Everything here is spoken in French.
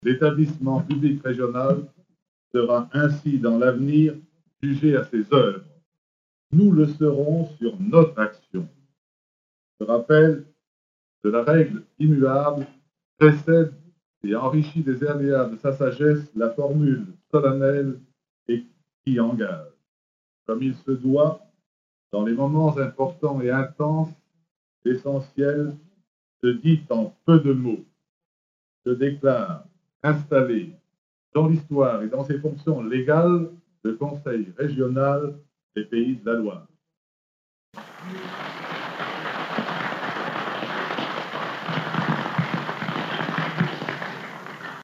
L'établissement public régional sera ainsi dans l'avenir jugé à ses œuvres. Nous le serons sur notre action. Le rappel de la règle immuable précède et enrichit des aléas de sa sagesse la formule solennelle et qui engage. Comme il se doit, dans les moments importants et intenses, l'essentiel se dit en peu de mots. Je déclare installé dans l'histoire et dans ses fonctions légales le Conseil régional des Pays de la Loire.